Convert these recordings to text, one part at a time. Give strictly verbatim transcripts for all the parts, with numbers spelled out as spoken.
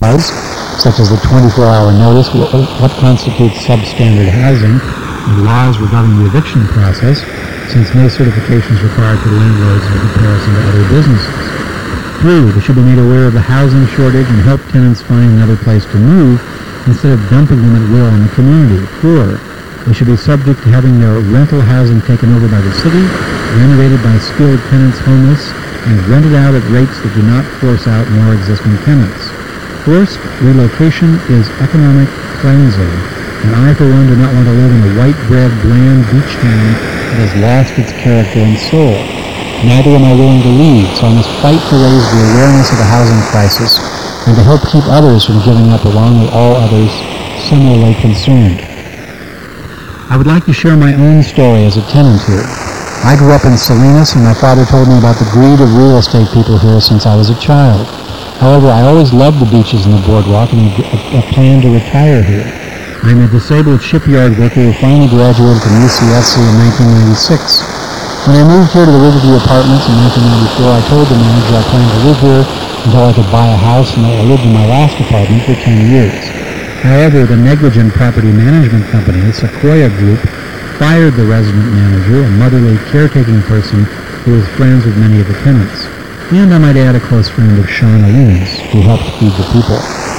laws, such as the twenty-four hour notice, what, what constitutes substandard housing, and laws regarding the eviction process, since no certification is required for landlords in comparison to other businesses. Three, they should be made aware of the housing shortage and help tenants find another place to move instead of dumping them at will in the community. Four, they should be subject to having their rental housing taken over by the city, renovated by skilled tenants homeless, and rented out at rates that do not force out more existing tenants. First, relocation is economic cleansing, and I, for one, do not want to live in a white-bread, bland beach town that has lost its character and soul. Neither am I willing to leave, so I must fight to raise the awareness of the housing crisis and to help keep others from giving up along with all others similarly concerned. I would like to share my own story as a tenant here. I grew up in Salinas, and my father told me about the greed of real estate people here since I was a child. However, I always loved the beaches and the boardwalk and a, a plan to retire here. I'm a disabled shipyard worker who finally graduated from U C S C in nineteen ninety-six. When I moved here to the Riverview Apartments in nineteen ninety-four, I told the manager I planned to live here until I could buy a house, and I lived in my last apartment for ten years. However, the negligent property management company, Sequoia Group, fired the resident manager, a motherly caretaking person who was friends with many of the tenants. And I might add a close friend of Sean Aline's, who helped feed the people.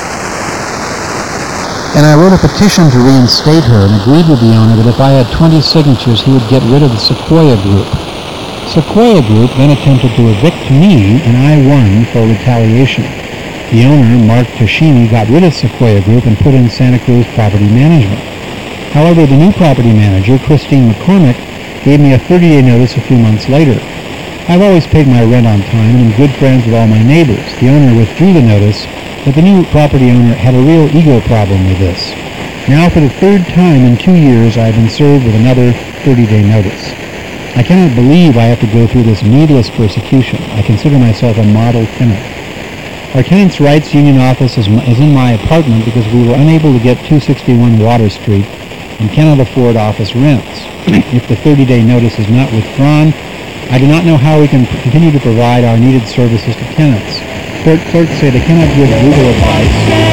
And I wrote a petition to reinstate her and agreed with the owner that if I had twenty signatures, he would get rid of the Sequoia Group. Sequoia Group then attempted to evict me, and I won for retaliation. The owner, Mark Toshimi, got rid of Sequoia Group and put in Santa Cruz Property Management. However, the new property manager, Christine McCormick, gave me a thirty-day notice a few months later. I've always paid my rent on time and am good friends with all my neighbors. The owner withdrew the notice, but the new property owner had a real ego problem with this. Now, for the third time in two years, I have been served with another thirty-day notice. I cannot believe I have to go through this needless persecution. I consider myself a model tenant. Our Tenants' Rights Union office is, is in my apartment because we were unable to get two sixty-one Water Street and cannot afford office rents. If the thirty-day notice is not withdrawn, I do not know how we can continue to provide our needed services to tenants. Court clerks say they cannot give legal advice.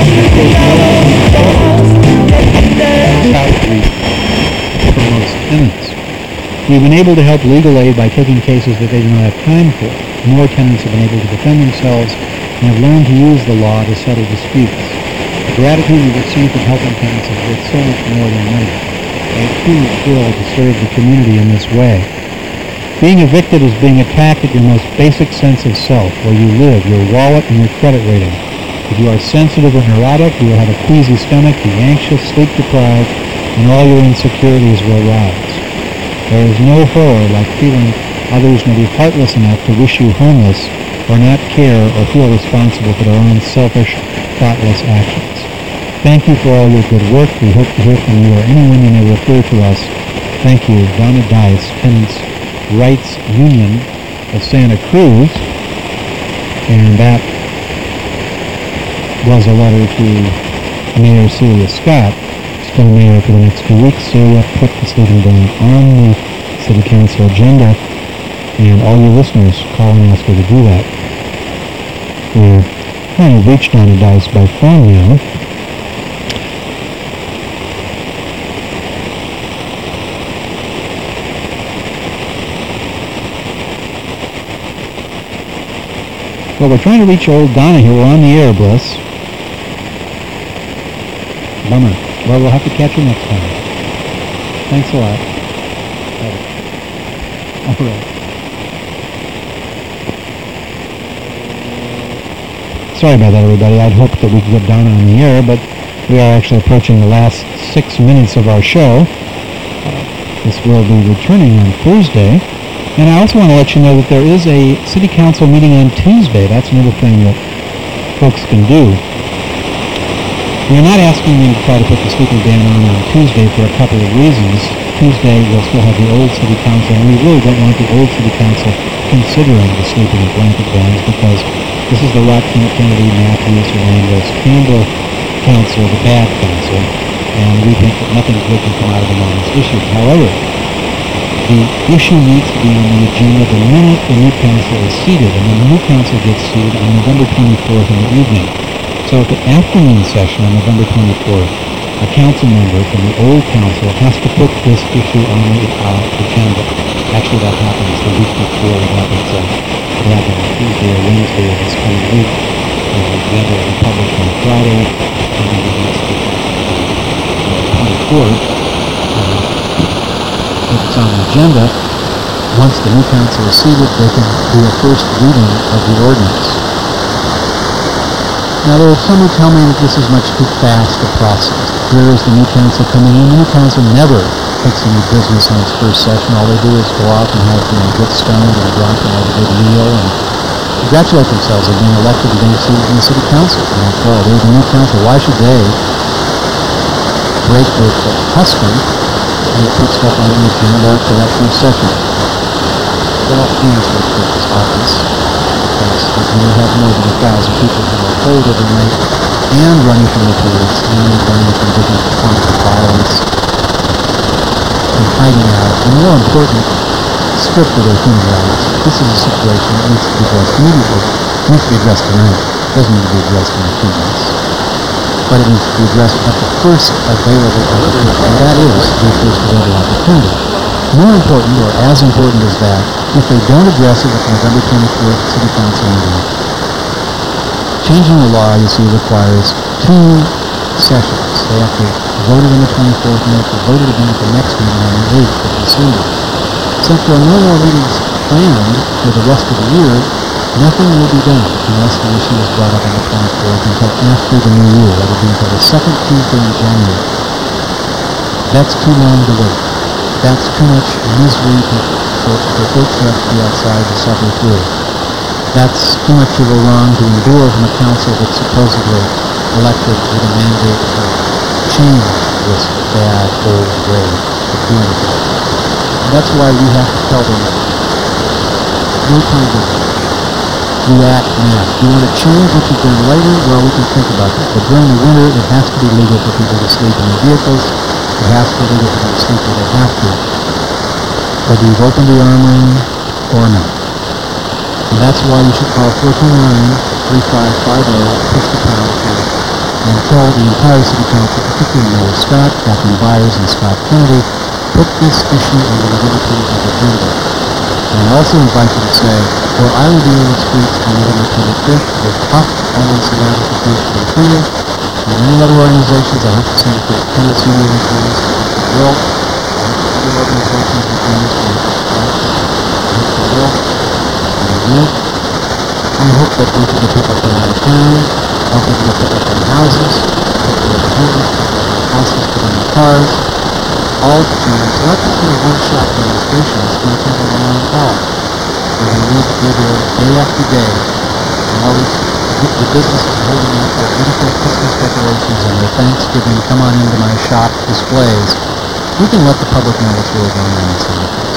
Outreach for most tenants. We've been able to help legal aid by taking cases that they do not have time for. More tenants have been able to defend themselves and have learned to use the law to settle disputes. The gratitude we receive from helping tenants is worth so much more than money. I am truly thrilled to serve the community in this way. Being evicted is being attacked at your most basic sense of self, where you live, your wallet, and your credit rating. If you are sensitive or neurotic, you will have a queasy stomach, be anxious, sleep-deprived, and all your insecurities will rise. There is no horror like feeling others may be heartless enough to wish you homeless or not care or feel responsible for their own selfish, thoughtless actions. Thank you for all your good work. We hope to hear from you or anyone you may refer to us. Thank you, Donna Dice, Tenants' Rights Union of Santa Cruz. And that was a letter to Mayor Celia Scott, still mayor for the next two weeks. Celia put the sleeping ban on the City Council agenda, and all your listeners call and ask her to do that. We're trying to reach Donna Dice by phone now. Well, we're trying to reach old Donna here. We're on the air, Bliss. Bummer. Well, we'll have to catch her next time. Thanks a lot. All right. Sorry about that, everybody. I'd hoped that we could get Donna on the air, but we are actually approaching the last six minutes of our show. Uh, this will be returning on Thursday. And I also want to let you know that there is a City Council meeting on Tuesday. That's another thing that folks can do. We're not asking you to try to put the sleeping ban on on Tuesday for a couple of reasons. Tuesday we'll still have the old City Council, and we really don't want the old City Council considering the sleeping blanket bans because this is the Rock Kennedy, Matthews, Hernandez, Campbell Council, the bad council, and we think that nothing good can come out of them on this issue. However, the issue needs to be on the agenda the minute the new council is seated, and then the new council gets seated on November twenty-fourth in the evening. So So at the afternoon session on November twenty-fourth, a council member from the old council has to put this issue on the uh, agenda. Actually, that happens the week before. It happens, uh, it happened Tuesday or Wednesday of this coming week. Uh, the other of the public on Friday, and then the next week on the twenty-fourth. Uh, if it's on the agenda, once the new council is seated, they can do a first reading of the ordinance. Now, there are some who tell me that this is much too fast a process. Here is the new council coming in. The new council never takes any business on its first session. All they do is go out and have, you know, get stoned and drunk and have a good meal and congratulate themselves on being elected to being seated in the city council. And after all, they're the new council. Why should they break with the custom and put stuff on the agenda for that first session? Well, the answer is pretty obvious. Because when you have more than a thousand people who are cold every night and running from the police and running from different forms of violence and hiding out, and more important, stripped of their human rights, this is a situation that needs to be addressed immediately. It needs to be addressed tonight. It doesn't need to be addressed in a few months. But it needs to be addressed at the first available opportunity, and that is the first available opportunity. More important, or as important as that, if they don't address it at November twenty-fourth City Council meeting, changing the law, you see, requires two sessions. They have to vote it on the twenty-fourth, and they have to vote it again at the next meeting on the eighth of December. Since there are no more meetings planned for the rest of the year, nothing will be done unless the issue is brought up on the twenty-fourth until after the new year. That will be until the second Tuesday in January. That's too long to wait. That's too much misery to, for, for folks who have to be outside to suffer through. That's too much of a wrong to endure from a council that's supposedly elected with a mandate to change this bad old way of doing it. And that's why we have to tell them, no time to react now. If you want to change what you've done later, well, we can think about that. But during the winter, it has to be legal for people to sleep in their vehicles. It has to be legal for them to sleep where they have to, whether you've opened the armory or not. And that's why you should call four two nine, three five five zero, push the pound key, and tell the entire city council, particularly Mayor Scott, Kathleen Byers, and Scott Kennedy, put this issue on the November twenty-fourth agenda. And I also invite you to say, or I will be in the streets on November twenty-fifth with Huff, Almonds, and Defense for the Freedom, and many other organizations. I hope to see the Tenants Union in Kansas, the Will, I hope to see other organizations in Kansas, I hope to will, and I will. I hope that we can get people from out of town, I hope we can get people from houses, people from homes, houses, put in their cars, all the things. So not just in a one-shot demonstration, it's going to take a long haul. We're going to need to be there day after day, and all these the businesses holding up their beautiful Christmas decorations and their Thanksgiving come on into my shop displays. We can let the public know what's really going on in some place.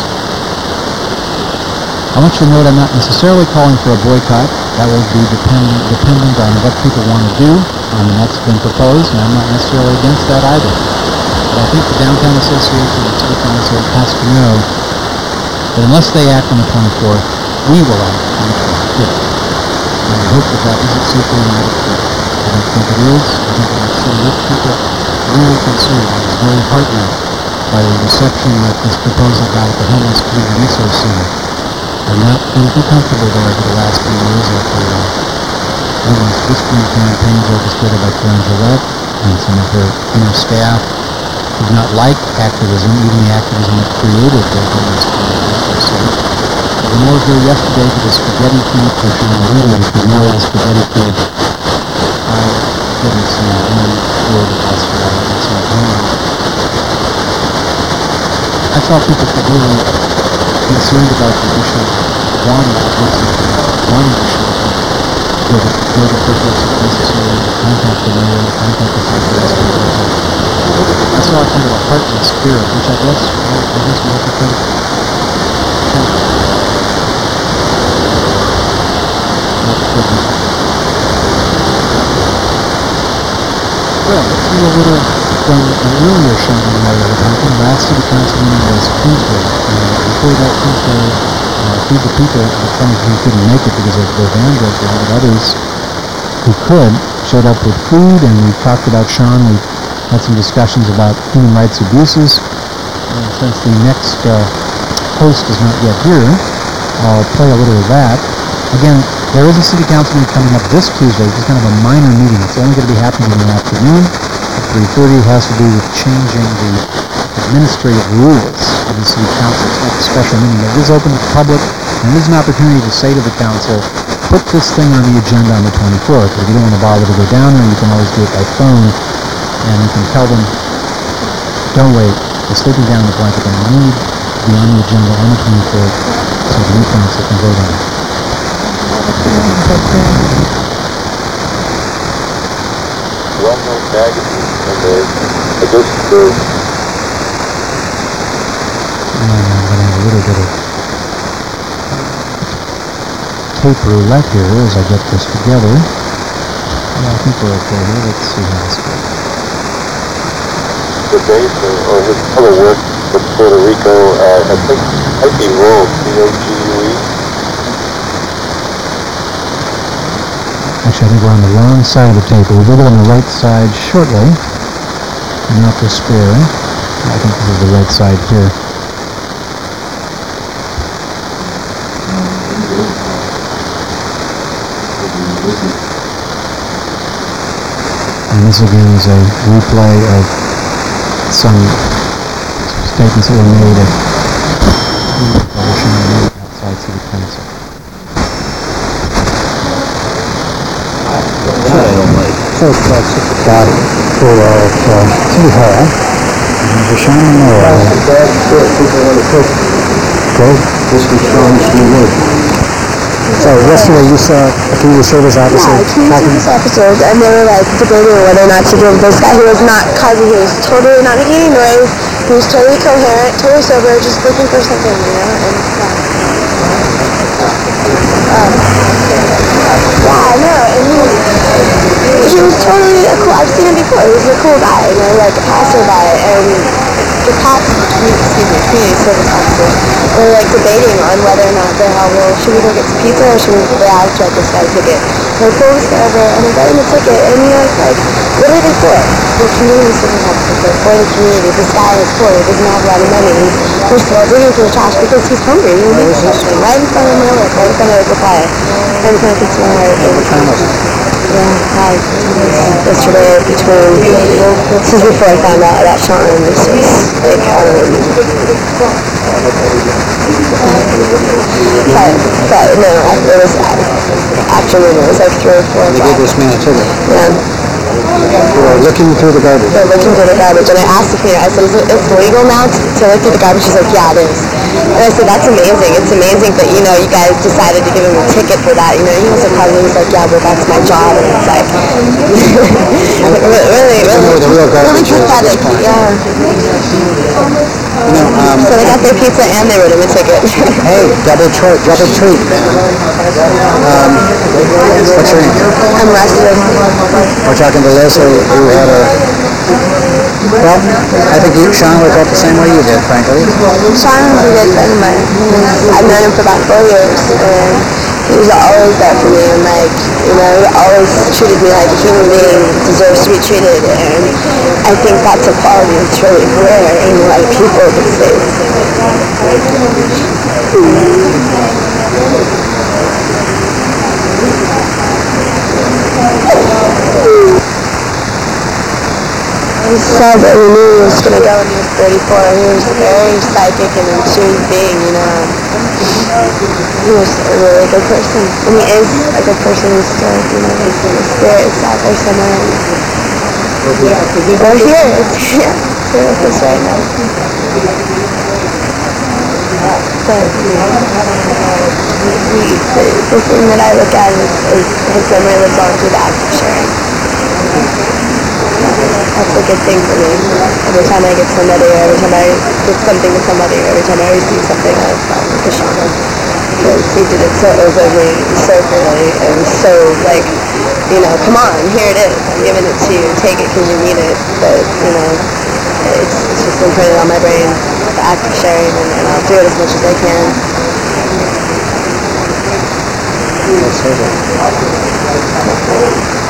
I want you to know that I'm not necessarily calling for a boycott. That will be dependent, dependent on what people want to do. I mean, that's been proposed, and I'm not necessarily against that either. But I think the Downtown Association and City Council has to know that unless they act on the twenty-fourth, we will act on the twenty-fifth. And I hope that that isn't simply an attitude. I don't think it is. I think it actually makes people really concerned. I was very heartened by the reception that this proposal got at the Homeless Community Resource Center. I've not been too comfortable there for the last few years after uh, numerous whispering campaigns orchestrated by Karen Gillette and some of her inner staff who do not like activism, even the activism that created the Homeless Community Resource Center. The more here yesterday to the spaghetti feed pushing the window with more or less spaghetti feed. I didn't see one word of us for that. I didn't see one. I thought people could really be concerned about the issue of wanting to do something, wanting to show something. Go to, go to purpose if necessary, contact the mayor, contact the city. I saw kind of a heartless spirit, which I guess, well, I guess we have to think. Well, let's do a little from an earlier Shanghai Mayor of Huntington. Last city council meeting was Tuesday, and before that Tuesday, uh, Feed the People, the Chinese who couldn't make it because of their van breakdown, but others who could showed up with food, and we talked about Sean. We had some discussions about human rights abuses. And since the next uh, host is not yet here, I'll play a little of that. Again, there is a city council meeting coming up this Tuesday. It's kind of a minor meeting. It's only going to be happening in the afternoon at three thirty. It has to do with changing the administrative rules of the city council. It's not a special meeting. It is open to the public, and it is an opportunity to say to the council, put this thing on the agenda on the twenty-fourth. If you don't want to bother to go down there, you can always do it by phone, and you can tell them, don't wait, we're sleeping down in the blanket, and we need to be on the agenda on the twenty-fourth so the new council can vote on it. Well-known magazine, and they, I guess the... And I'm going to have a little bit of tape roulette here as I get this together. Yeah, I think we're okay here. Let's see how this goes. The base or, or his other work from Puerto Rico, uh, I think might be Rogue, C O G U E. Actually, I think we're on the wrong side of the tape, but we'll do it on the right side shortly. Not despair. I think this is the right side here. And this again is a replay of some statements that were made at the coalition made outside City Council. That I don't like. So it's about six o'clock for uh, City Hall. And there's a Sean Monroe. Great. This was Sean's new work. So yesterday you saw a community service officer Yeah, community service officers, and they were like debating whether or not to give this guy who was not causing, he was totally not making any noise, he was totally coherent, totally sober, just looking for something, you know, and yeah. Um, yeah, I know, and he was, he was totally a cool, I've seen him before, he was a cool guy, you know, like a passerby, and the cops, excuse me, community service officers, were like debating on whether or not they're how, well, should we go get some pizza or should we they asked write this guy a ticket? They're pull this guy over and they write him a ticket, and you know, it's like, what are they for? The community service officers, they're for the community. This guy is poor, he doesn't have a lot of money. He's first of all digging through the trash because he's hungry. He needs something right in front of my work, right in front of the fire. And it kind of gets my heart. Yeah, hi. Yesterday between, this is before I found out about Sean, and this was like, um, but, but no, it was afternoon, it was like three or four. They gave this man a ticket. Yeah. For looking through the garbage. They're looking through the garbage, and I asked the cleaner, I said, is it it's legal now to, to look through the garbage? She's like, yeah, it is. And I said, that's amazing. It's amazing that, you know, you guys decided to give him a ticket for that. You know, he also probably was like, yeah, but that's my job. And it's like, really, really, really, the real really garbage is pathetic. Yeah. You know, um, So they got their pizza and they wrote him a ticket. hey, double treat, double treat, man. Um, what's your name? I'm Rusty. We're talking to Leslie, who had a... Well, I think you, Sean, would have felt the same way you did, frankly. Sean was a good friend of mine. I've known him for about four years, and he was always there for me, and like, you know, he always treated me like a human being deserves to be treated, and I think that's a quality that's really rare in a lot of people these days. He said that we knew he was going to go when he was thirty-four. He was very psychic and intrigued being, you know. He was a really good person. And he is a good person. He's still, you know, his, his spirit is out there somewhere. We're here. It's here. It's here with us right now. But we, the, the thing that I look at is, is his memory lives on through the act of sharing. That's a good thing for me. Every time I get somebody, or every time I get something to somebody, or every time I receive something, I start with a shaman. Because he did it so openly, so clearly, and so, like, you know, come on, here it is. I'm giving it to you. Take it because you need it. But, you know, it's, it's just imprinted on my brain, the act of sharing, and, and I'll do it as much as I can. Let's say that.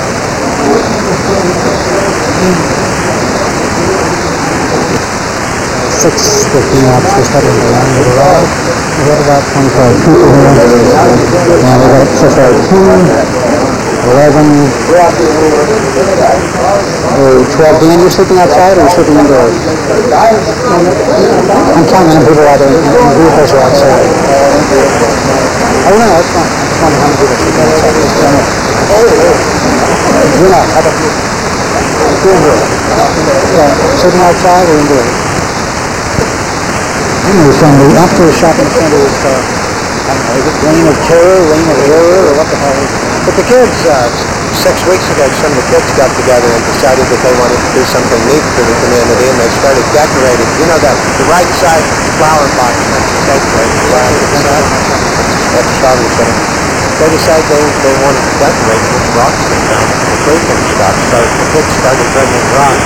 six fifteen officer studying the line of the ride. We have about twenty-five people here. And we got so far two, eleven, or twelve. Dan, you're sleeping outside or you're sleeping indoors? I'm counting on people out there and the vehicles are outside. Oh no, that's fine. I'm just wondering how many people are sleeping outside. Just tell me. You're not. How about you? You're indoors. Yeah, sleeping outside or indoors? Anyway, from the after shopping center is, uh, I don't know, is it Reign of Terror, Reign of Error, or what the hell is it? But the kids, uh, six weeks ago, some of the kids got together and decided that they wanted to do something neat for the community, and they started decorating. You know, that the right side flower box next to decorate the right side. That's the shopping center. They decided they, they wanted to decorate with rocks they found, the creek and stuff. So the kids started bringing rocks.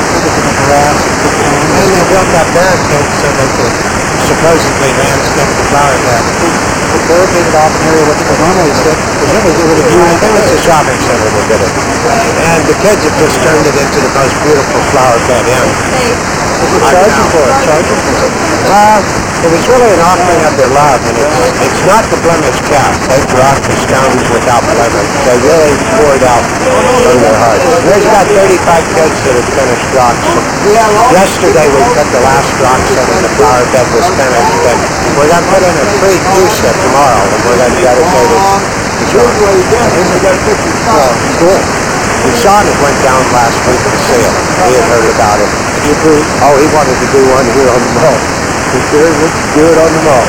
And they built that barricade so they could supposedly landscape the flower bed. The barricaded off an area where people normally sit, presumably they would have I used think it's a shopping center that did it. And the kids have just turned it into the most beautiful flower bed in. charging for it, charging for it. Well, it was really an offering of their love, and it's, it's not the blemish cast. They brought the stones without blemish. They really poured out from their hearts. There's about thirty-five kids that have finished rocks. Yesterday we put the last rocks in and the flower bed was finished, and we're going to put in a free fuchsia tomorrow, and we're going to dedicate it to Sean. Oh, cool. And Sean went down last week to see it. He had heard about it. He approved. Oh, he wanted to do one here on the mall. He said, let's do it on the mall.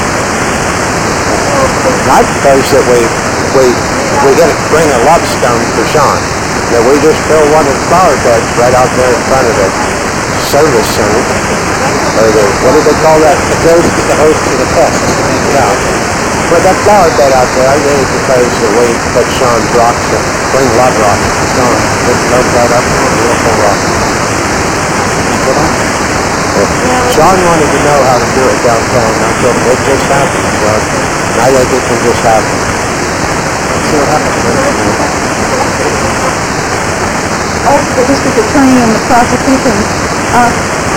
I propose that we we we get bring a love stone for Sean. That we just fill one of the flower beds right out there in front of the service center. Or the, what do they call that? The host, the host of the fest. Yeah. With that flower bed out there, I really propose that we put Sean's rocks in. Bring love rocks to Sean. Put love right up in a beautiful rock. Sean wanted to know how to do it downtown, and I told him it just happened, Sean. And I think it can just happen. Let's see what happens. Also, the district attorney and the prosecution, uh,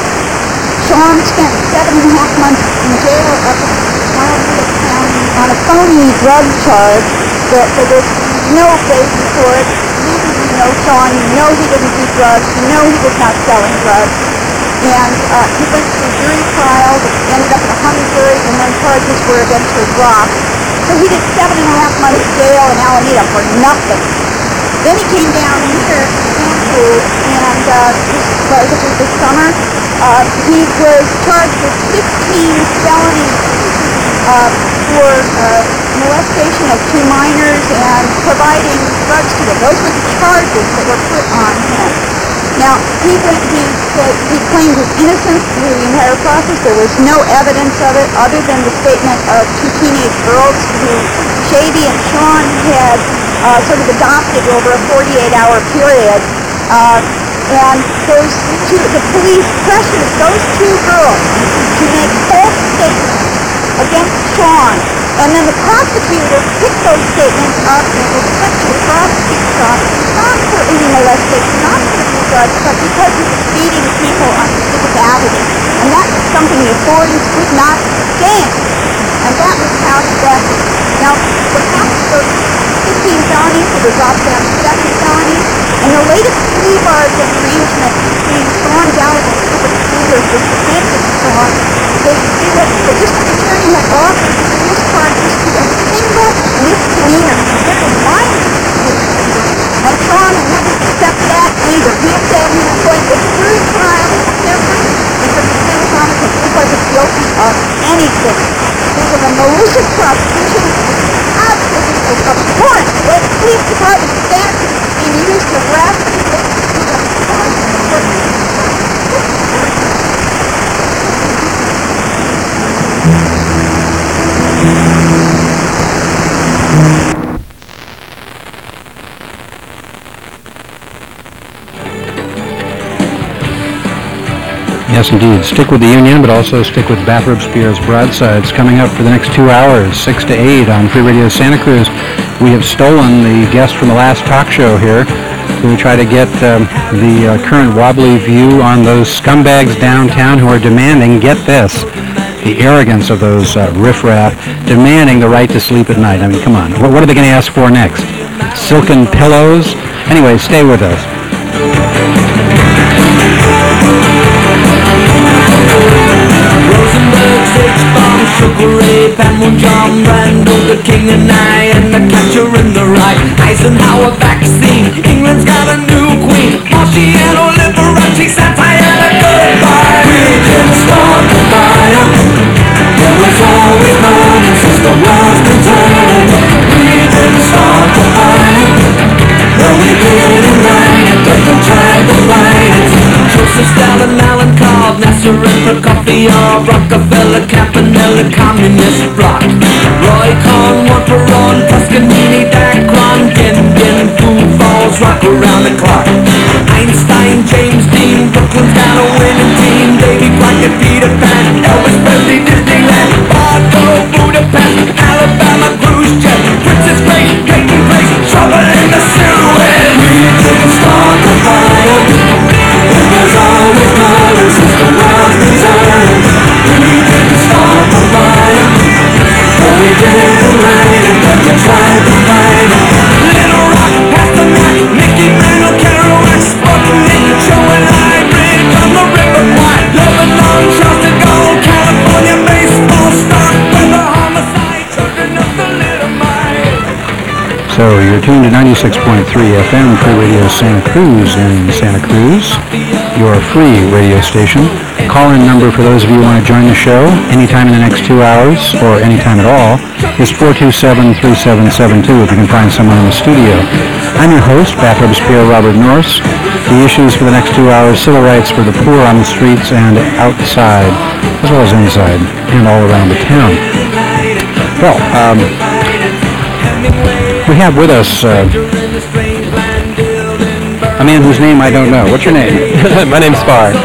Sean spent seven and a half months in jail up in Alameda County on a phony drug charge that there was no basis for it. Neither do you know Sean. You know he didn't do drugs. You know he was not selling drugs. And uh, he went to a jury trial that ended up in a hung jury, and then charges were eventually dropped. So he did seven and a half months jail in Alameda for nothing. Then he came down here to Vancouver, and uh, this was this summer. Uh, he was charged with fifteen felonies uh, for uh, molestation of two minors and providing drugs to them. Those were the charges that were put on him. Now, he went, he said, he claimed his innocence through the entire process. There was no evidence of it other than the statement of two teenage girls who Shady and Sean had uh, sort of adopted over a forty-eight hour period. Uh, and those two, the police pressured those two girls to make false statements against Sean. And then the prosecutor picked those statements up and was sent to the prosecutor's office, not for any molestation, not for any drugs, but because he was beating people on Pacific Avenue. And that was something the authorities could not stand. And that was how he got it. Now, what happened to those fifteen felonies were dropped down to seven felonies, and the latest plea bargain arrangement between Sean Gallagher and Herbert Sanders was presented to Sean. They, they had, the district attorney had offered to discharge this to a single misdemeanor, considered minor misdemeanor. And Sean wouldn't accept that either. He said he was going to jury trial different because the Santa Monica he wasn't guilty of anything. This was a malicious prosecution. Absolutely abhorrent the way the police department stands being used to harass people. Yes, indeed. Stick with the Union, but also stick with Bath Robespierre's broadsides. Coming up for the next two hours, six to eight on Free Radio Santa Cruz. We have stolen the guest from the last talk show here. We try to get um, the uh, current wobbly view on those scumbags downtown who are demanding, get this, the arrogance of those uh, riffraff demanding the right to sleep at night. I mean, come on. What, what are they going to ask for next? Silken pillows? Anyway, stay with us. Rosenberg, H-Bomb, Sugar Ray, Panmunjom, Randall, the King and I, and the Catcher in the Rye. Eisenhower vaccine, England's got a new queen. Marciano, Liberace, satire, and a goodbye. We didn't start the fire. There was always burning since the world's been turning. We didn't start the fire. No, we didn't light it, but we tried to light it. Joseph Stalin, Alan Cobb, Nasser and Prokofiev, Rockefeller, Campanella, Communist bloc. Roy Cohn, one for on, Toscanini, Dacron, Din Din, Foo Falls, rock around the clock. Einstein, James Dean, Brooklyn's got a winning team. Davy Crockett, Peter Pan, Elvis Presley, Disneyland, Bardo, Budapest, Alabama, cruise jet, Princess Grace, Peyton Place, trouble in the Suez. We didn't start the fire. It was always burning since the world's been turning. We didn't start the fire. But we didn't light it, but we tried to fight it. Little Rock, Pastor Mac, Mickey Mantle, Kerouac, Sputnik, Joe and Hybrid, on the River Kwai, Lebanon, Charles de Gaulle, California, baseball, stock, weather, homicide, children of the little mile. So you're tuned to ninety-six point three F M, Free Radio Santa Cruz in Santa Cruz, your free radio station. Call-in number for those of you who want to join the show anytime in the next two hours or anytime at all is four two seven, three seven seven two if you can find someone in the studio. I'm your host, Bathrobes Pierre Robert Norse. The issues for the next two hours, civil rights for the poor on the streets and outside, as well as inside and all around the town. Well, um, we have with us uh, a man whose name I don't know. What's your name? My name's Far.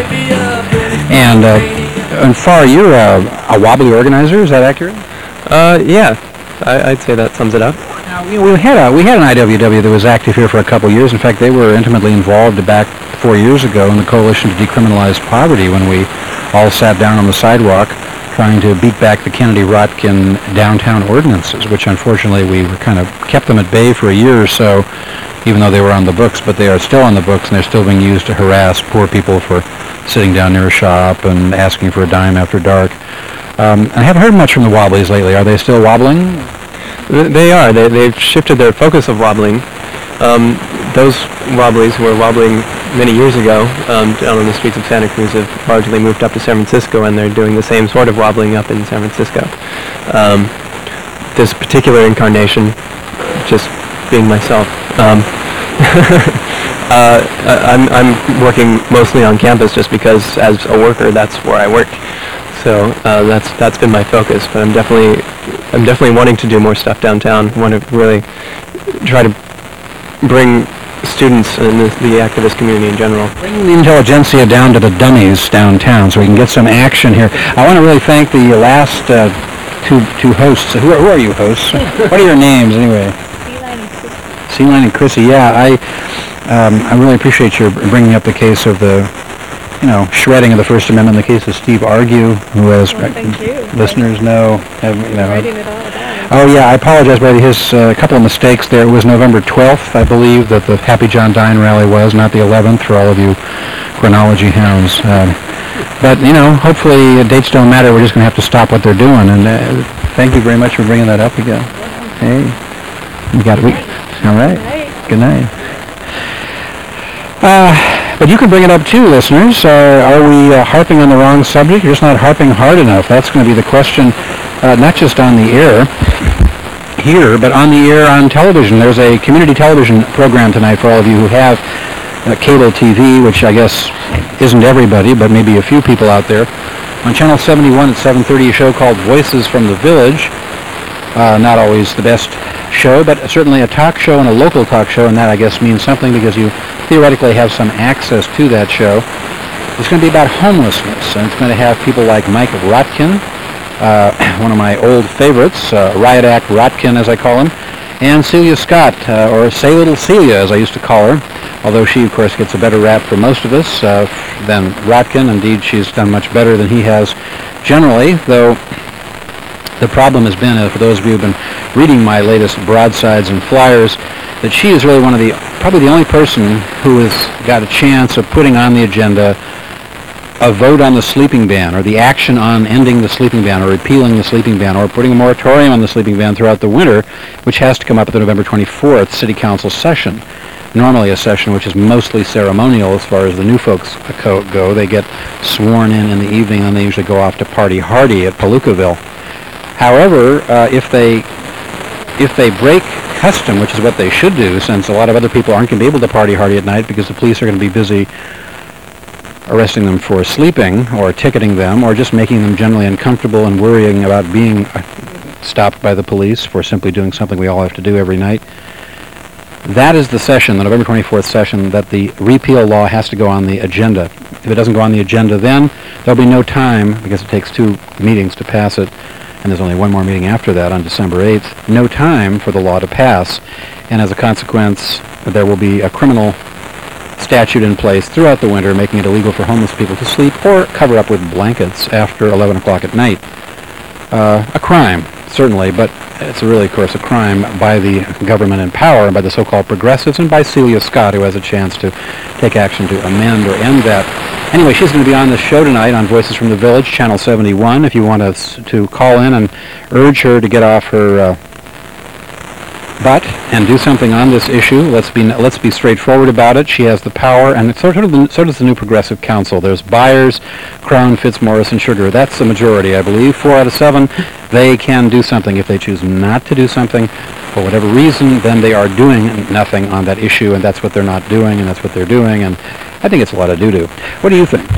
And, uh, and Far, you're a, a wobbly organizer, is that accurate? Uh, yeah, I, I'd say that sums it up. Now, we, we had a we had an I W W that was active here for a couple of years. In fact, they were intimately involved back four years ago in the Coalition to Decriminalize Poverty when we all sat down on the sidewalk trying to beat back the Kennedy-Rotkin downtown ordinances, which unfortunately we were kind of kept them at bay for a year or so, even though they were on the books, but they are still on the books and they're still being used to harass poor people for sitting down near a shop and asking for a dime after dark. Um, I haven't heard much from the Wobblies lately. Are they still wobbling? They are. They, they've shifted their focus of wobbling. Um, those Wobblies who were wobbling many years ago um, down on the streets of Santa Cruz have largely moved up to San Francisco, and they're doing the same sort of wobbling up in San Francisco. Um, this particular incarnation, just being myself, um, uh, I'm, I'm working mostly on campus just because as a worker that's where I work. So uh, that's that's been my focus, but I'm definitely I'm definitely wanting to do more stuff downtown. Want to really try to bring students and the, the activist community in general. Bring the intelligentsia down to the dummies downtown so we can get some action here. I want to really thank the last uh, two two hosts. Who are, who are you hosts? What are your names anyway? C-Line and Chrissy. Yeah, I um, I really appreciate your bringing up the case of the, you know, shredding of the First Amendment in the case of Steve Argue, who, as well, thank you. listeners know, have, you know. Writing it all down. Oh yeah, I apologize, Brady. His a uh, couple of mistakes there. It was November twelfth, I believe, that the Happy John Dine rally was, not the eleventh, for all of you chronology hounds. Um, but you know, hopefully uh, dates don't matter. We're just going to have to stop what they're doing. And uh, thank you very much for bringing that up again. Hey, we got it. We, all right. Good night. Uh, but you can bring it up too, listeners. Uh, are we uh, harping on the wrong subject? You're just not harping hard enough. That's going to be the question, uh, not just on the air here, but on the air on television. There's a community television program tonight for all of you who have uh, cable T V, which I guess isn't everybody, but maybe a few people out there. On Channel seventy-one at seven thirty, a show called Voices from the Village. Uh, not always the best show, but certainly a talk show and a local talk show, and that I guess means something because you theoretically have some access to that show. It's going to be about homelessness, and it's going to have people like Mike Rotkin, uh, one of my old favorites, uh, Riot Act Rotkin as I call him, and Celia Scott, uh, or Say Little Celia, as I used to call her, although she, of course, gets a better rap for most of us uh, than Rotkin. Indeed, she's done much better than he has generally, though the problem has been, uh, for those of you who have been reading my latest broadsides and flyers, that she is really one of the, probably the only person who has got a chance of putting on the agenda a vote on the sleeping ban, or the action on ending the sleeping ban, or repealing the sleeping ban, or putting a moratorium on the sleeping ban throughout the winter, which has to come up at the November twenty-fourth City Council session. Normally a session which is mostly ceremonial as far as the new folks go. They get sworn in in the evening, and they usually go off to party hardy at Palookaville. However, uh, if they if they break custom, which is what they should do, since a lot of other people aren't going to be able to party hardy at night because the police are going to be busy arresting them for sleeping, or ticketing them, or just making them generally uncomfortable and worrying about being stopped by the police for simply doing something we all have to do every night. That is the session, the November twenty-fourth session, that the repeal law has to go on the agenda. If it doesn't go on the agenda then, there'll be no time, because it takes two meetings to pass it, and there's only one more meeting after that on December eighth, no time for the law to pass. And as a consequence, there will be a criminal statute in place throughout the winter, making it illegal for homeless people to sleep or cover up with blankets after eleven o'clock at night. Uh, a crime, certainly, but it's really, of course, a crime by the government in power, and by the so-called progressives, and by Celia Scott, who has a chance to take action to amend or end that. Anyway, she's going to be on the show tonight on Voices from the Village, Channel seventy-one. If you want us to call in and urge her to get off her uh, butt and do something on this issue, let's be let's be straightforward about it. She has the power, and it's sort of the, so does the new Progressive Council. There's Byers, Crown, Fitzmaurice, and Sugar. That's the majority, I believe. Four out of seven, they can do something. If they choose not to do something, for whatever reason, then they are doing nothing on that issue, and that's what they're not doing, and that's what they're doing, and I think it's a lot of doo-doo. What do you think?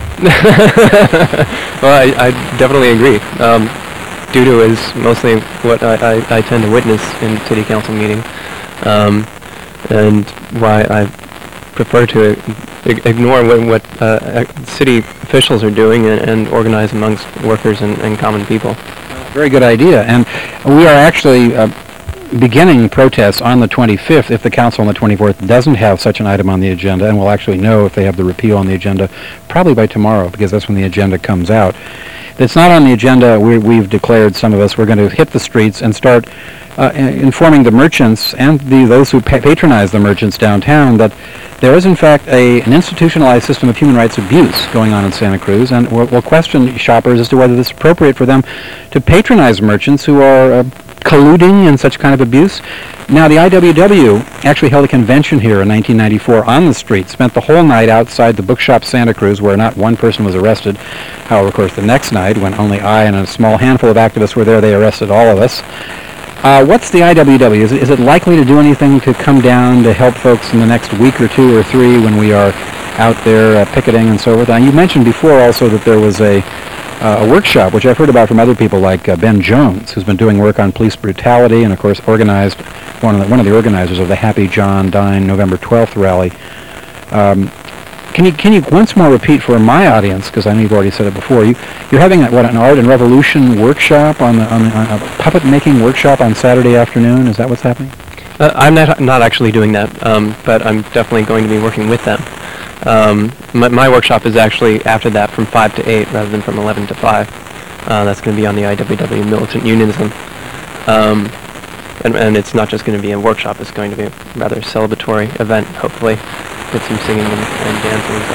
Well, I, I definitely agree. Um, doo-doo is mostly what I, I, I tend to witness in city council meeting, um, and why I prefer to ig- ignore what, what uh, city officials are doing, and, and organize amongst workers and, and common people. Very good idea, and we are actually uh, beginning protests on the twenty-fifth if the council on the twenty-fourth doesn't have such an item on the agenda, and we'll actually know if they have the repeal on the agenda probably by tomorrow, because that's when the agenda comes out. If it's not on the agenda, we, we've declared, some of us, we're going to hit the streets and start uh, informing the merchants and the, those who pa- patronize the merchants downtown that there is in fact a, an institutionalized system of human rights abuse going on in Santa Cruz, and we'll, we'll question shoppers as to whether it's appropriate for them to patronize merchants who are uh, colluding in such kind of abuse. Now, the I W W actually held a convention here in nineteen ninety-four on the street, spent the whole night outside the bookshop Santa Cruz, where not one person was arrested. However, of course, the next night, when only I and a small handful of activists were there, they arrested all of us. Uh, what's the I W W? Is it, is it likely to do anything to come down to help folks in the next week or two or three when we are out there uh, picketing and so forth? And you mentioned before also that there was a Uh, a workshop, which I've heard about from other people like uh, Ben Jones, who's been doing work on police brutality, and of course organized, one of the, one of the organizers of the Happy John Dine November twelfth rally. Um, can you can you once more repeat for my audience, because I know you've already said it before, you, you're having a, what, an art and revolution workshop, on, the, on, the, on a puppet making workshop on Saturday afternoon? Is that what's happening? Uh, I'm not not actually doing that, um, but I'm definitely going to be working with them. Um, my, my workshop is actually after that from five to eight rather than from eleven to five. Uh, that's going to be on the I W W Militant Unionism. Um, and, and it's not just going to be a workshop, it's going to be a rather celebratory event, hopefully, with some singing and, and dancing and so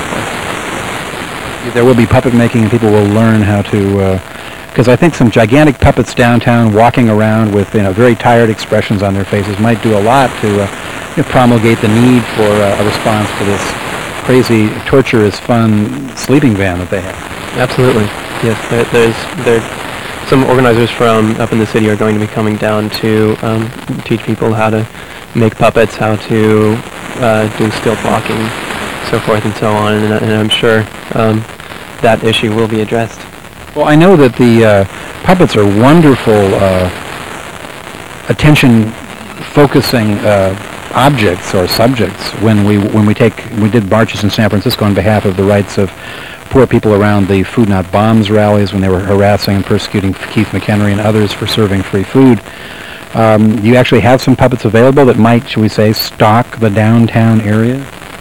forth. There will be puppet making, and people will learn how to, because uh, I think some gigantic puppets downtown walking around with, you know, very tired expressions on their faces might do a lot to uh, you know, promulgate the need for uh, a response to this crazy, torture is fun sleeping van that they have. Absolutely. Yes, there, there's there. Some organizers from up in the city are going to be coming down to um, teach people how to make puppets, how to uh, do stilt walking, so forth and so on, and, and I'm sure um, that issue will be addressed. Well, I know that the uh, puppets are wonderful uh, attention-focusing uh, objects or subjects. When we when we take we did marches in San Francisco on behalf of the rights of poor people around the Food Not Bombs rallies, when they were harassing and persecuting Keith McHenry and others for serving free food. Um, do you actually have some puppets available that might, shall we say, stock the downtown area?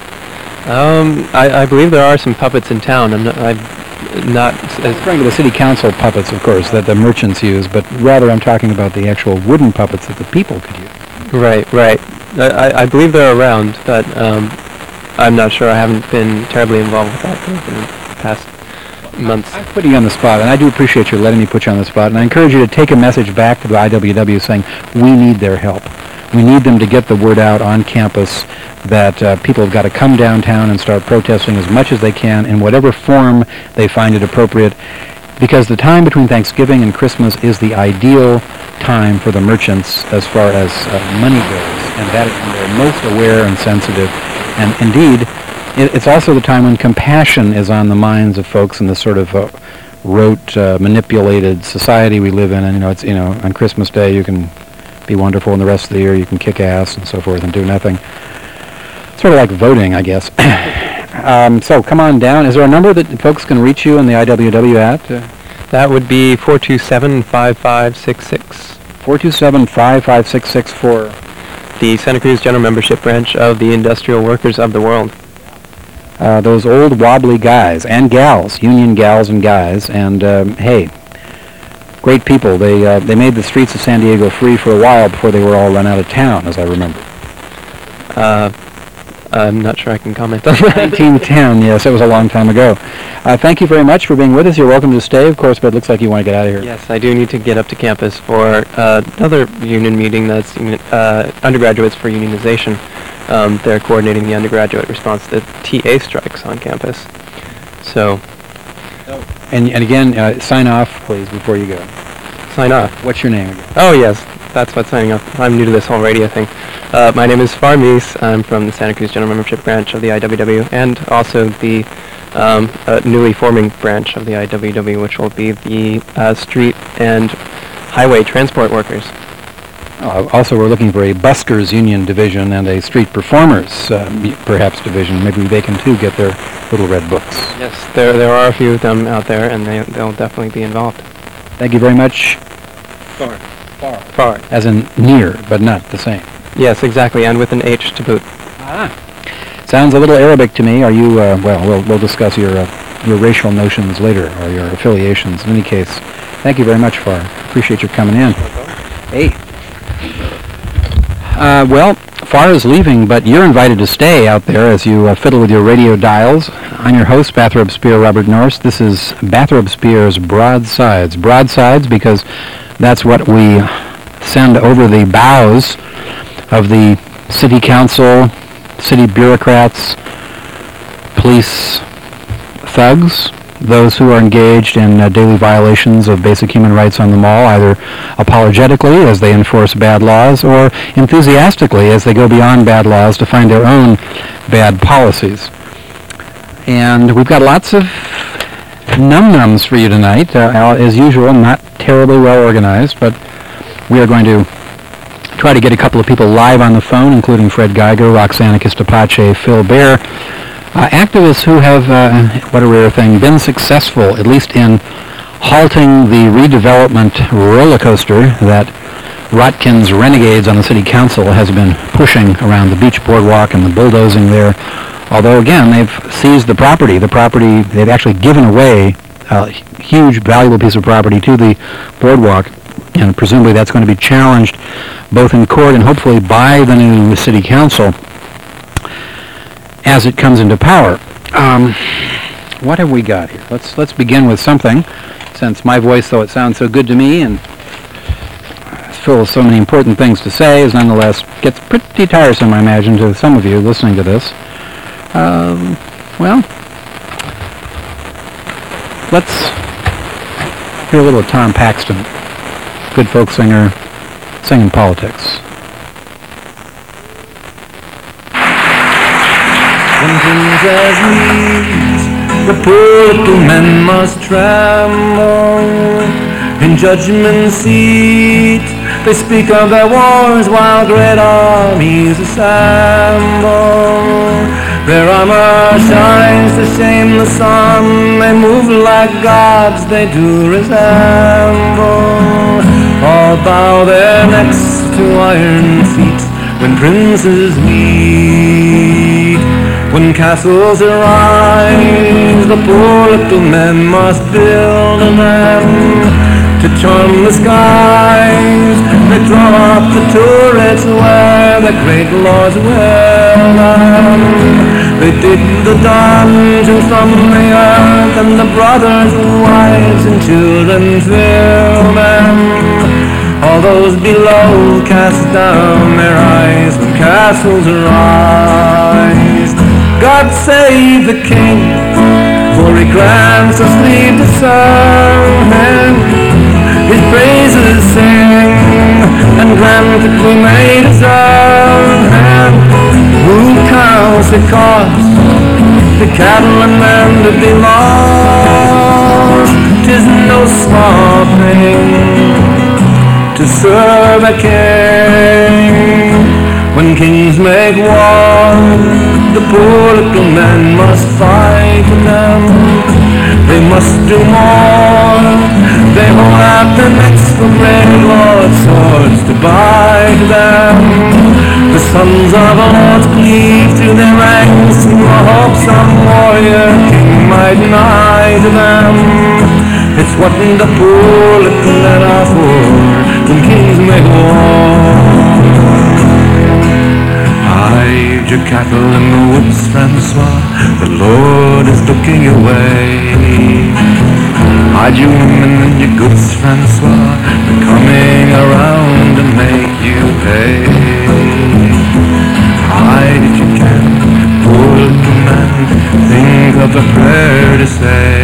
Um, I, I believe there are some puppets in town. I'm not, I'm not I'm referring to the city council puppets, of course, that the merchants use, but rather I'm talking about the actual wooden puppets that the people could use. Right, right. I, I, I believe they're around, but um, I'm not sure. I haven't been terribly involved with that group in the past months. I'm putting you on the spot, and I do appreciate you letting me put you on the spot, and I encourage you to take a message back to the I W W saying, we need their help. We need them to get the word out on campus that uh, people have got to come downtown and start protesting as much as they can in whatever form they find it appropriate, because the time between Thanksgiving and Christmas is the ideal time for the merchants as far as uh, money goes, and that they're most aware and sensitive. And indeed, it, it's also the time when compassion is on the minds of folks in this sort of uh, rote, uh, manipulated society we live in. And you know, it's you know, on Christmas Day you can be wonderful, and the rest of the year you can kick ass and so forth and do nothing. Sort of like voting, I guess. um, so come on down. Is there a number that folks can reach you in the I W W at? Uh, that would be four two seven, five five six six. four two seven, five five six six for the Santa Cruz General Membership Branch of the Industrial Workers of the World. Uh, those old wobbly guys and gals, union gals and guys, and um, hey, great people. They uh, they made the streets of San Diego free for a while before they were all run out of town, as I remember. Uh, I'm not sure I can comment on that. nineteen ten, yes, it was a long time ago. Uh, thank you very much for being with us. You're welcome to stay, of course, but it looks like you want to get out of here. Yes, I do need to get up to campus for uh, another union meeting that's uh, undergraduates for unionization. Um, they're coordinating the undergraduate response to the T A strikes on campus. So. And, and again, uh, sign off, please, before you go. Sign off. What's your name again? Oh, yes. That's what's signing off. I'm new to this whole radio thing. Uh, my name is Farmis. I'm from the Santa Cruz General Membership Branch of the I W W, and also the um, uh, newly forming branch of the I W W, which will be the uh, street and highway transport workers. Oh, also, we're looking for a buskers union division and a street performers, uh, perhaps, division. Maybe they can, too, get their little red books. Yes, there there are a few of them out there, and they, they'll definitely be involved. Thank you very much. Far. Far. Far. As in near, but not the same. Yes, exactly, and with an H to boot. Ah. Sounds a little Arabic to me. Are you, uh, well, we'll, we'll discuss your uh, your racial notions later, or your affiliations. In any case, thank you very much, Far. Appreciate your coming in. Hey. Uh, well, Far is leaving, but you're invited to stay out there as you uh, fiddle with your radio dials. I'm your host, Bathrobe Spear Robert Norris. This is Bathrobe Spear's Broadsides. Broadsides because that's what we send over the bows of the city council, city bureaucrats, police thugs, those who are engaged in uh, daily violations of basic human rights on the mall, either apologetically as they enforce bad laws or enthusiastically as they go beyond bad laws to find their own bad policies. And we've got lots of num-nums for you tonight. Uh, as usual, not terribly well organized, but we are going to try to get a couple of people live on the phone, including Fred Geiger, Roxana Kistapache, Phil Baer, uh, activists who have, uh, what a rare thing, been successful, at least in halting the redevelopment roller coaster that Rotkins Renegades on the City Council has been pushing around the beach boardwalk and the bulldozing there. Although, again, they've seized the property. The property, they've actually given away a huge, valuable piece of property to the boardwalk, and presumably that's going to be challenged both in court and hopefully by the new City Council as it comes into power. Um, what have we got here? Let's let's begin with something, since my voice, though it sounds so good to me and it's full of so many important things to say, is nonetheless gets pretty tiresome, I imagine, to some of you listening to this. Um, well, let's hear a little of Tom Paxton, good folk singer, singing politics. Sentence as neat, the poor little men must tremble. In judgment seat, they speak of their wars while great armies assemble. Their armor shines to shame the sun. They move like gods, they do resemble. All bow their necks to iron feet when princes meet. When castles arise, the poor little men must build them to charm the skies. They draw up the turrets where the great lords will them. They dig the dungeons from the earth, and the brothers, wives, and children fill them. All those below cast down their eyes when castles arise. God save the king, for he grants us leave to serve him. His praises sing, and grant that we may deserve him. Who counts the cost, the cattle and men to be lost? 'Tis no small thing to serve a king. When kings make war, the poor little men must fight them. They must do more. They hold out their necks for great lords' swords to bite them. The sons of lords cleave through their ranks in the hope some warrior king might knight them. It's what the poor little men are for when kings make war. Hide your cattle in the woods, Francois, the Lord is looking your way. Hide your women and your goods, Francois, they're coming around to make you pay. Hide if you can, poor little man, think of a prayer to say.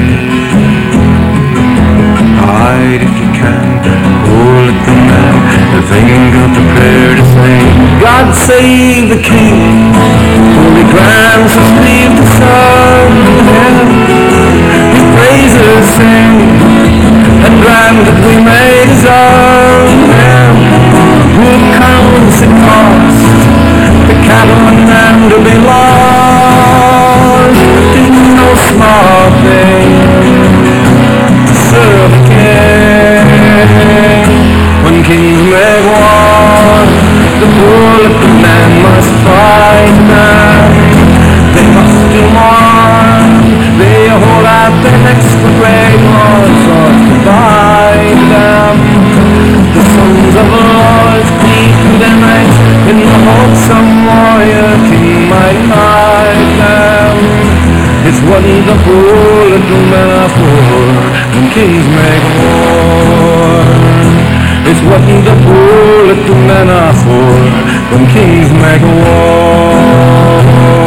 Hide if you can, poor little man, think of the prayer to say. God save the king, for he grants us leave to serve him. His praises sing, and grant that we may deserve him. Who counts the cost, the cattle and men to be lost? 'Tis no small thing to serve a king. When kings make war, the poor little men must fight them. They must do more. They hold out their necks for great lords swords to bite them. The sons of lords cleave through their ranks in the hope some warrior king might knight them. It's what the poor little men are for when kings make war. It's what the poor little men are for when kings make war.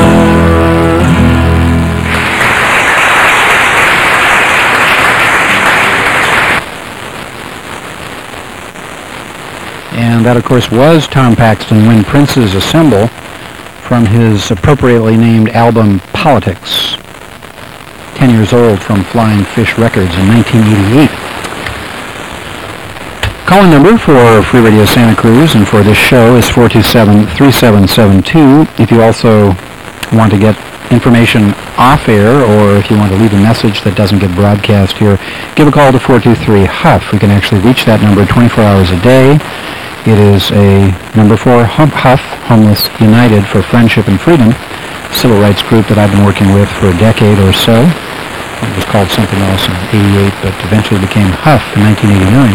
And that, of course, was Tom Paxton, When Princes Assemble, from his appropriately named album Politics, ten years old, from Flying Fish Records in nineteen eighty-eight. Call-in number for Free Radio Santa Cruz and for this show is four two seven, three seven seven two. If you also want to get information off-air, or if you want to leave a message that doesn't get broadcast here, give a call to four two three, H U F. We can actually reach that number twenty-four hours a day. It is a number for H U F, Homeless United for Friendship and Freedom, civil rights group that I've been working with for a decade or so. It was called something else in eighty-eight, but eventually became H U F in nineteen eighty-nine.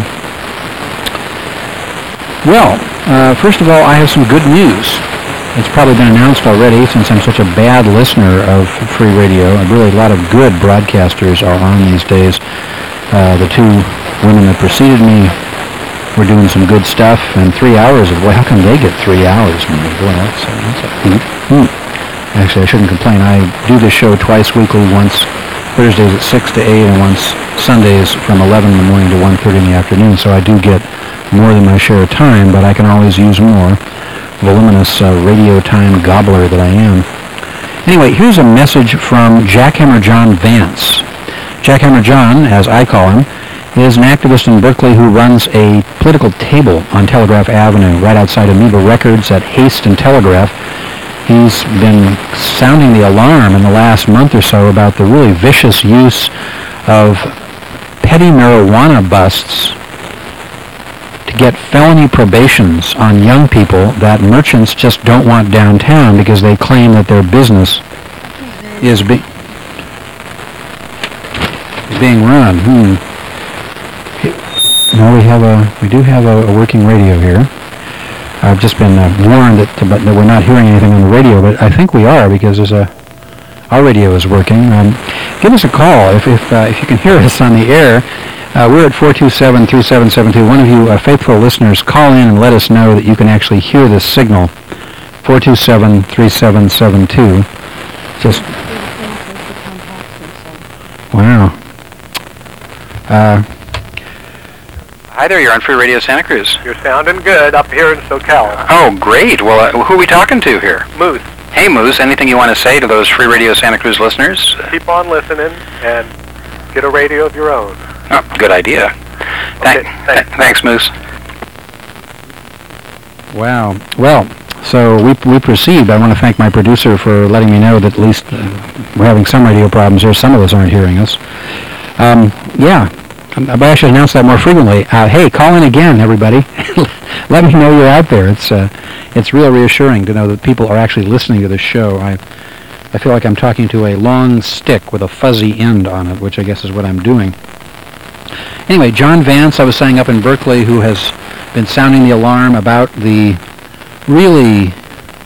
Well, uh, first of all, I have some good news. It's probably been announced already since I'm such a bad listener of free radio. Really, a lot of good broadcasters are on these days. Uh, the two women that preceded me were doing some good stuff, and three hours of, boy, how come they get three hours? I mean, boy, that's, uh, that's a hoot, hoot. Actually, I shouldn't complain. I do this show twice weekly, once Thursdays at six to eight, and once Sundays from eleven in the morning to one thirty in the afternoon, so I do get more than my share of time, but I can always use more. Voluminous uh, radio time gobbler that I am. Anyway, here's a message from Jackhammer John Vance. Jackhammer John, as I call him, is an activist in Berkeley who runs a political table on Telegraph Avenue, right outside Amoeba Records at Haste and Telegraph. He's been sounding the alarm in the last month or so about the really vicious use of petty marijuana busts to to get felony probations on young people that merchants just don't want downtown because they claim that their business is, be, is being run. Hmm. No, we have a we do have a, a working radio here. I've just been uh, warned that, to, that we're not hearing anything on the radio, but I think we are because there's a our radio is working. Um, give us a call if if uh, if you can hear us on the air. Uh, we're at four two seven, three seven seven two. One of you uh, faithful listeners, call in and let us know that you can actually hear this signal. four two seven, three seven seven two. Just wow. Uh, Hi there, you're on Free Radio Santa Cruz. You're sounding good up here in SoCal. Oh, great. Well, uh, who are we talking to here? Moose. Hey, Moose, anything you want to say to those Free Radio Santa Cruz listeners? Keep on listening and get a radio of your own. Oh, good idea. Okay, Th- thanks. Th- thanks, Moose. Wow. Well, so we we proceed. I want to thank my producer for letting me know that at least uh, we're having some radio problems here. Some of us aren't hearing us. Um, yeah. But I should announce that more frequently. Uh, hey, call in again, everybody. Let me know you're out there. It's uh, it's real reassuring to know that people are actually listening to this show. I I feel like I'm talking to a long stick with a fuzzy end on it, which I guess is what I'm doing. Anyway, John Vance, I was saying up in Berkeley, who has been sounding the alarm about the really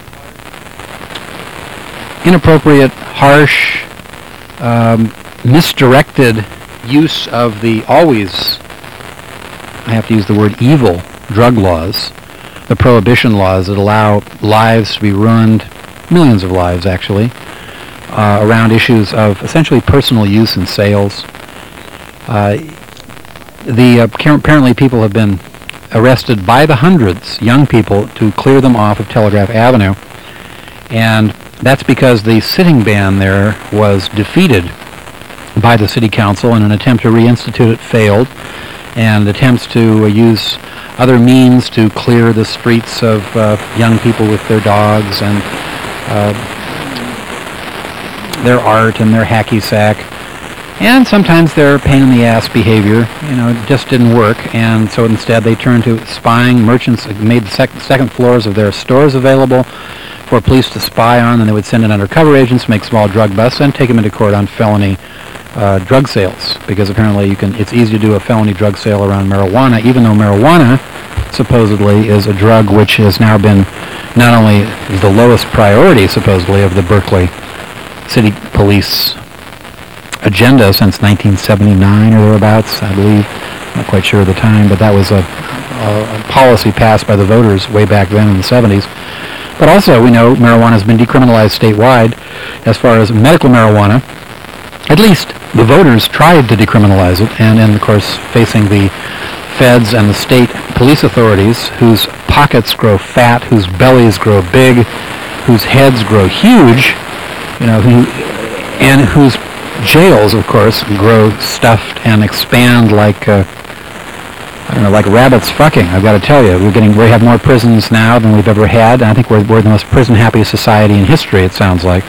inappropriate, harsh, um, misdirected use of the always, I have to use the word evil, drug laws, the prohibition laws that allow lives to be ruined, millions of lives actually, uh, around issues of essentially personal use and sales. Uh, the uh, apparently people have been arrested by the hundreds, young people, to clear them off of Telegraph Avenue, and that's because the sitting ban there was defeated by the city council, and an attempt to reinstitute it failed, and attempts to uh, use other means to clear the streets of uh, young people with their dogs and uh, their art and their hacky sack, and sometimes their pain in the ass behavior, you know, just didn't work, and so instead they turned to spying. Merchants made the sec- second floors of their stores available for police to spy on, and they would send in undercover agents, make small drug busts, and take them into court on felony Uh, drug sales, because apparently you can. It's easy to do a felony drug sale around marijuana, even though marijuana supposedly is a drug which has now been not only the lowest priority supposedly of the Berkeley City Police agenda since nineteen seventy-nine or thereabouts, I believe. I'm not quite sure of the time, but that was a, a, a policy passed by the voters way back then in the seventies. But also, we know marijuana has been decriminalized statewide as far as medical marijuana. At least the voters tried to decriminalize it, and, and of course facing the feds and the state police authorities, whose pockets grow fat, whose bellies grow big, whose heads grow huge, you know, who, and whose jails, of course, grow stuffed and expand like uh, I don't know, like rabbits fucking. I've got to tell you, we're getting we have more prisons now than we've ever had. And I think we're we're the most prison-happy society in history. It sounds like.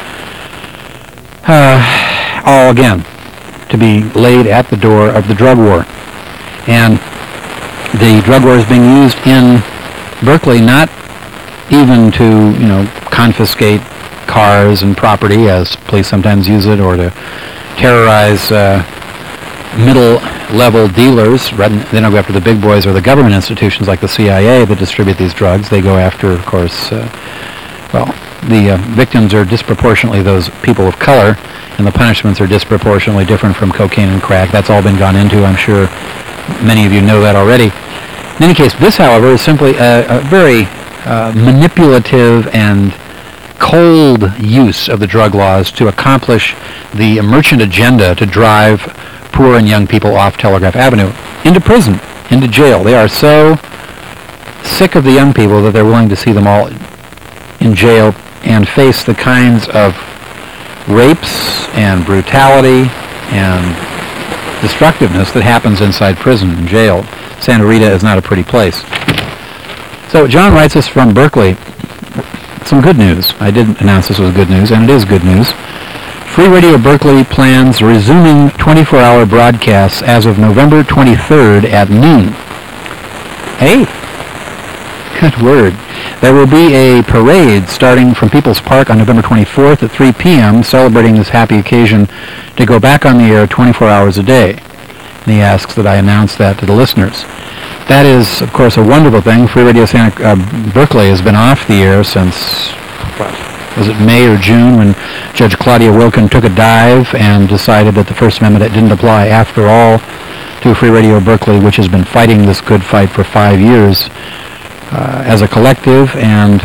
Uh, all again to be laid at the door of the drug war, and the drug war is being used in Berkeley not even to you know confiscate cars and property, as police sometimes use it, or to terrorize uh, middle-level dealers. They don't go after the big boys or the government institutions like the C I A that distribute these drugs. They go after, of course, uh, well, the uh, victims are disproportionately those people of color, and the punishments are disproportionately different from cocaine and crack. That's all been gone into. I'm sure many of you know that already. In any case, this, however, is simply a, a very uh, manipulative and cold use of the drug laws to accomplish the merchant agenda to drive poor and young people off Telegraph Avenue into prison, into jail. They are so sick of the young people that they're willing to see them all in jail and face the kinds of rapes and brutality and destructiveness that happens inside prison and jail. Santa Rita is not a pretty place. So John writes us from Berkeley. Some good news. I did announce this was good news, and it is good news. Free Radio Berkeley plans resuming twenty-four hour broadcasts as of November twenty-third at noon. Hey, good word. There will be a parade starting from People's Park on November twenty-fourth at three p.m. celebrating this happy occasion to go back on the air twenty-four hours a day. And he asks that I announce that to the listeners. That is, of course, a wonderful thing. Free Radio Santa uh, Berkeley has been off the air since, what, was it May or June, when Judge Claudia Wilken took a dive and decided that the First Amendment didn't apply after all to Free Radio Berkeley, which has been fighting this good fight for five years uh, as a collective, and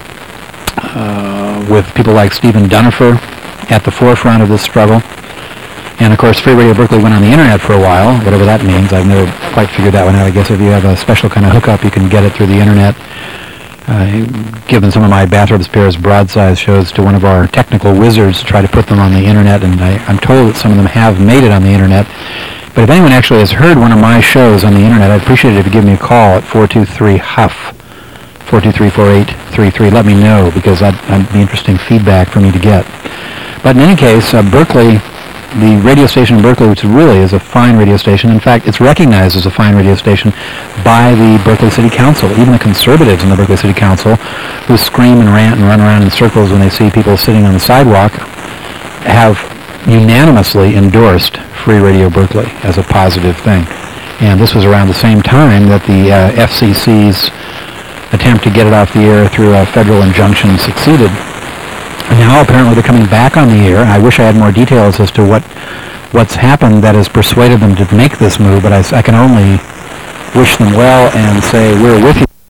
uh, with people like Stephen Dunifer at the forefront of this struggle. And of course, Free Radio Berkeley went on the internet for a while, whatever that means. I've never quite figured that one out. I guess if you have a special kind of hookup, you can get it through the internet. Uh, given some of my Bathrobes Pairs broadside shows to one of our technical wizards to try to put them on the internet, and I, I'm told that some of them have made it on the internet. But if anyone actually has heard one of my shows on the internet, I'd appreciate it if you give me a call at four two three H U F, four two three, four eight three three. Let me know, because that'd, that'd be interesting feedback for me to get. But in any case, uh, Berkeley, the radio station in Berkeley, which really is a fine radio station. In fact, it's recognized as a fine radio station by the Berkeley City Council. Even the conservatives in the Berkeley City Council, who scream and rant and run around in circles when they see people sitting on the sidewalk, have unanimously endorsed Free Radio Berkeley as a positive thing. And this was around the same time that the uh, F C C's attempt to get it off the air through a federal injunction succeeded. And now apparently they're coming back on the air. I wish I had more details as to what what's happened that has persuaded them to make this move, but I, I can only wish them well and say we're with you.